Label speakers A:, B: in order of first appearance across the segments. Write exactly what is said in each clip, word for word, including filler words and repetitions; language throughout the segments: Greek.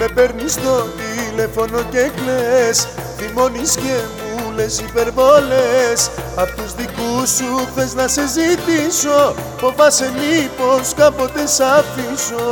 A: Με παίρνεις στο τηλέφωνο και κλαις, θυμώνεις και μου λες υπερβόλες. Απ' τους δικούς σου θες να σε ζητήσω, φοβάσαι μήπως κάποτε σ' αφήσω.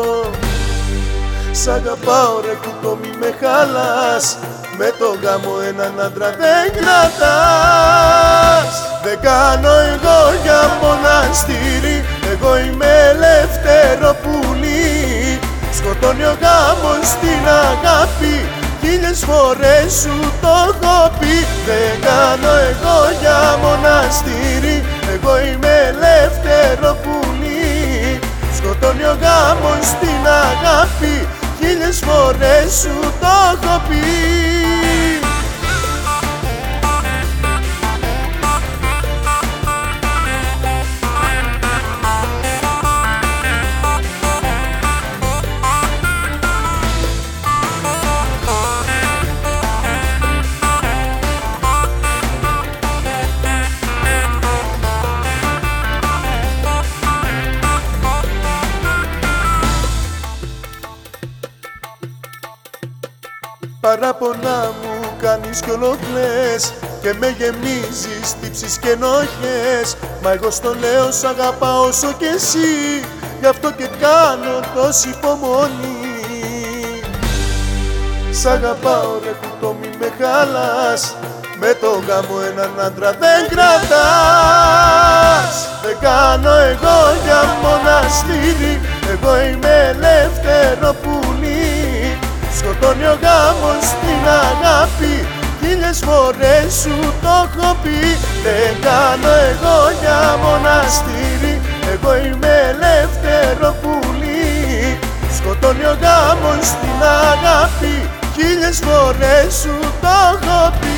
A: Σ' αγαπάω ρε κουτό, μη με χαλάς, με το γάμο έναν άντρα δεν κρατάς. Δεν κάνω εγώ για μοναστήρι, εγώ είμαι ελεύθερο πουλί. Σκοτώνει ο γάμος την αγάπη, χίλιες φορές σου το έχω πει. Δεν κάνω εγώ για μοναστήρι, εγώ είμαι ελεύθερο πουλί. Σκοτώνει ο γάμος την αγάπη, χίλιες φορές σου το έχω πει. Παράπονα μου κάνεις κι ολοκλές και με γεμίζεις τύψεις και ενοχές. Μα εγώ στο λέω σ' αγαπάω όσο κι εσύ, γι' αυτό και κάνω τόση υπομονή. Σ' αγαπάω ρε κουτό, μη με χαλάς, με το γάμο έναν άντρα δεν κρατάς. Δεν κάνω εγώ για μοναστήρι, εγώ είμαι ελεύθερο πουλί. Σκοτώνει ο γάμος την αγάπη, χίλιες φορές σου το έχω πει. Δεν κάνω εγώ για μοναστήρι, εγώ είμαι ελεύθερο πουλί. Σκοτώνει ο γάμος την αγάπη, χίλιες φορές σου το έχω πει.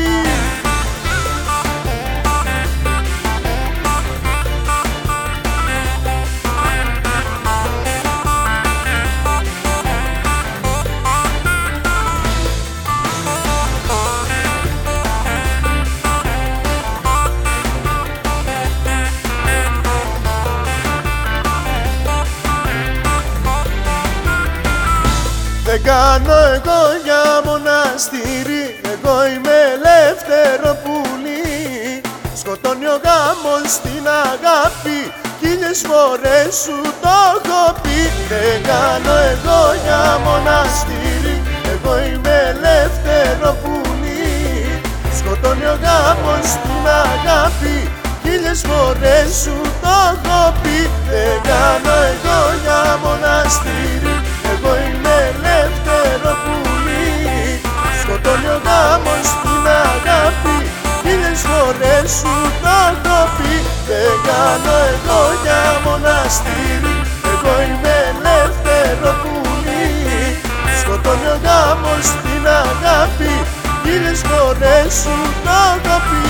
A: Δεν κάνω εγώ για μοναστήρι, εγώ είμαι ελεύθερο πουλί. Σκοτώνει ο γάμος την αγάπη, χίλιες φορές σου το έχω πει. Δεν κάνω εγώ για μοναστήρι, εγώ είμαι ελεύθερο πουλί. Σκοτώνει ο γάμος την αγάπη, χίλιες φορές σου το έχω πει. Δεν κάνω εγώ για μοναστήρι, εγώ είμαι ελεύθερο πουλί. Σκοτώνει ο γάμος την αγάπη, χίλιες φορές σου το έχω πει. Δεν κάνω εγώ για μοναστήρι, εγώ είμαι ελεύθερο πουλί. Σκοτώνει ο γάμος την αγάπη, χίλιες φορές σου το έχω πει.